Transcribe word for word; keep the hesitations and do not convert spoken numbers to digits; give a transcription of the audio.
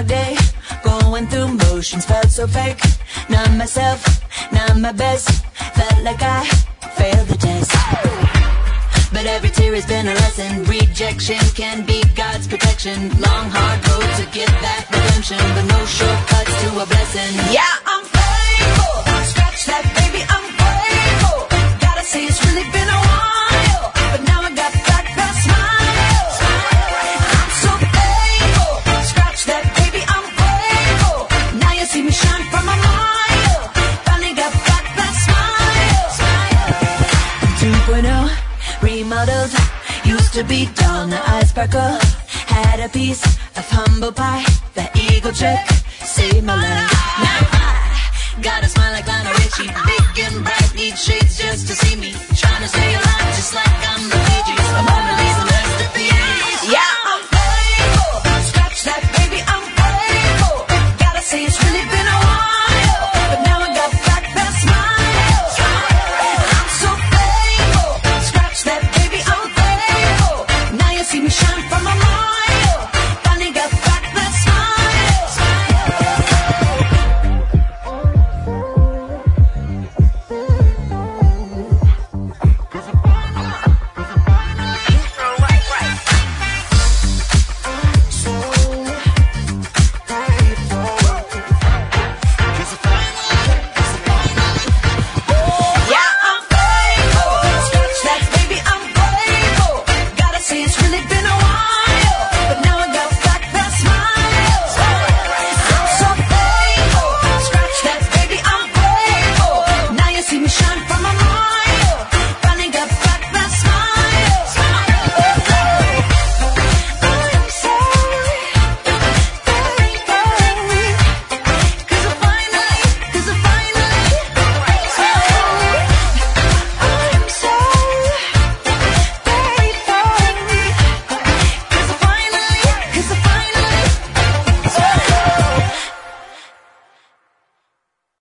all day, going through motions, felt so fake. Not myself, not my best. Felt like I failed the test. But every tear has been a lesson. Rejection can be God's protection. Long, hard road to get that redemption, but no shortcuts to a blessing. Yeah, I'm faithful. Scratch that, baby, I'm grateful. Gotta say it's really been a while, but now I got back that smile. I'm so faithful. Scratch that, baby, I'm grateful. Now you see me shine from a mile. Finally got back that smile. two point oh remodeled, used to be dull, now I sparkle. Had a piece of humble pie, the eagle trick saved my life. Now I got a smile like Lionel Richie, big and bright, need shades just to see me.